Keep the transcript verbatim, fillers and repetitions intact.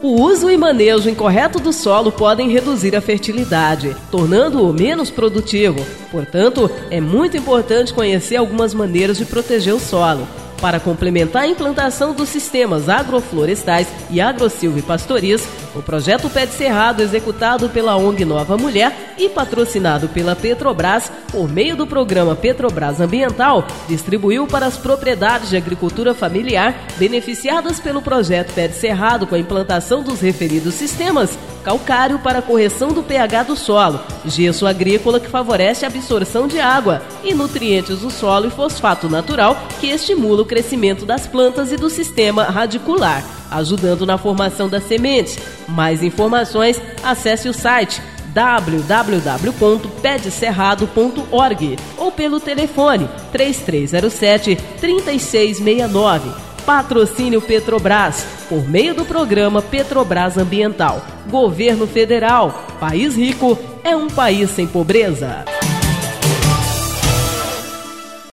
O uso e manejo incorreto do solo podem reduzir a fertilidade, tornando-o menos produtivo. Portanto, é muito importante conhecer algumas maneiras de proteger o solo. Para complementar a implantação dos sistemas agroflorestais e agrosilvipastoris, o projeto Pé de Cerrado, executado pela O N G Nova Mulher e patrocinado pela Petrobras, por meio do programa Petrobras Ambiental, distribuiu para as propriedades de agricultura familiar beneficiadas pelo projeto Pé de Cerrado com a implantação dos referidos sistemas: calcário para correção do pH do solo, gesso agrícola que favorece a absorção de água e nutrientes do solo e fosfato natural que estimula o crescimento das plantas e do sistema radicular, ajudando na formação das sementes. Mais informações, acesse o site w w w ponto pé de cerrado ponto org ou pelo telefone três três zero sete, três seis seis nove. Patrocínio Petrobras, por meio do programa Petrobras Ambiental. Governo Federal. País rico é um país sem pobreza.